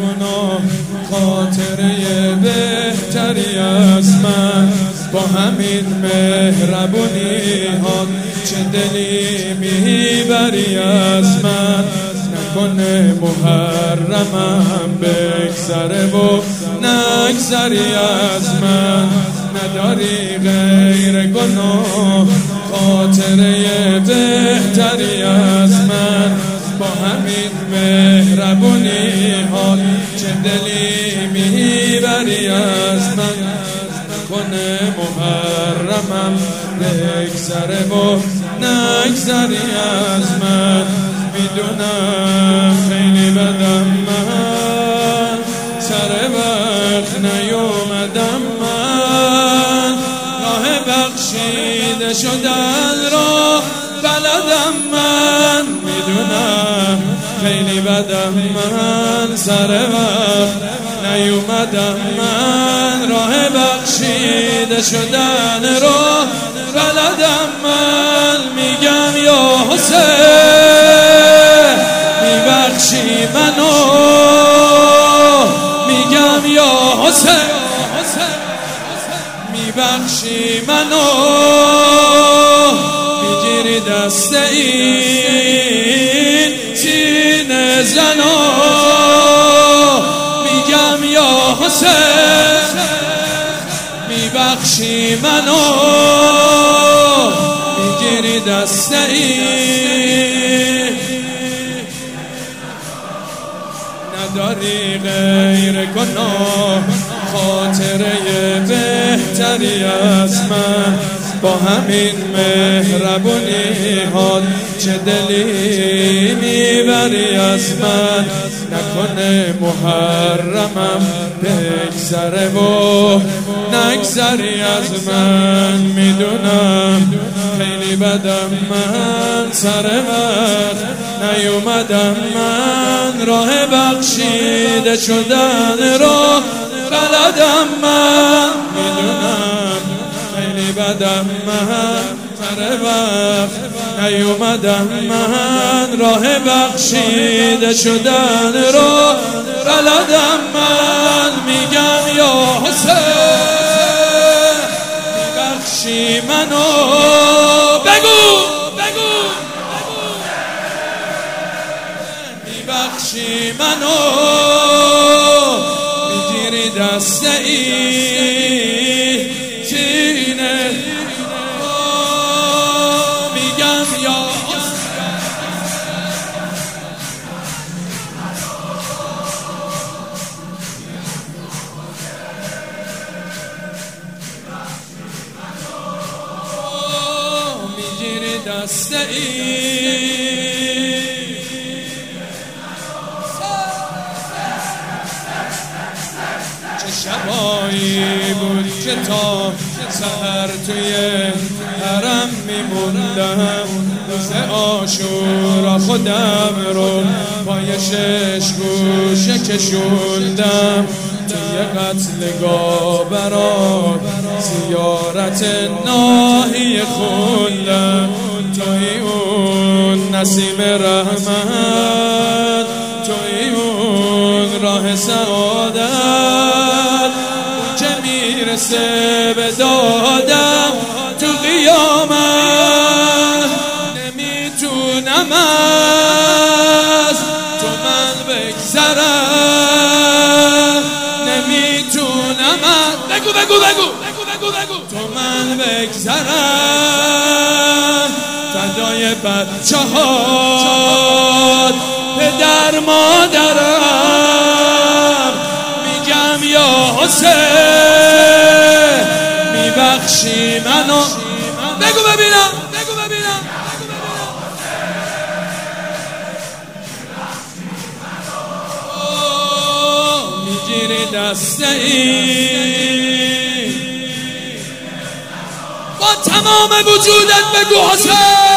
گناه خاطره بهتری از من، با همین مهربونی ها چه دلی میبری از من. نکنه محرمم بگذره و نگذری از من، نداری غیر گناه خاطره بهتری از من، با همین مهربونی ها چه دلی میبری از من. نکنه محرمم بگذره و نگذری از من. میدونم خیلی بدم من، سر وقت نیومدم من، راه بخشیده شدن را بلدم من. میدونم خیلی بدم من، سر وقت نیومدم من، راه بخشیده شدن را بلدم من. میگم یا حسین میبخشی منو، میگم یا حسین میبخشی منو، میگیری دست این سینه زنو. میگم یا حسین میبخشی منو، میگیری دست این. نداری غیر گناه خاطره بهتری از من، با همین مهربونی ها چه دلی میبری از من. نکنه محرمم بگذره و نگذری از من. میدونم خیلی بدم من، سر وقت نیومدم من، راه بخشیده شدن را بلدم من. میدونم خیلی بدم من، سر وقت نیومدم من، راه بخشیده شدن را بلدم من. میگم یا حسین میبخشی منو، بگو میبخشی منو، میگیری دست این سینه. میگم یا میگیری دست این. شبایی بود که تا سحر توی حرم میموندم، روز عاشورا خودم رو پای 6 گوشه کشوندم. توی قتلگاه برات زیارت ناحیه خوندم. توی اون نسیم رحمت، توی اون راه سعادت که میرسه به دادم تو قیامت. نمیتونم از تو من بگذرم، نمیتونم از تو من بگذرم. فدای بچه هات پدر مادرم. میگم یا حسین میبخشی منو، بگو ببینم میگیری دست این، با تمام وجودت بگو حسین.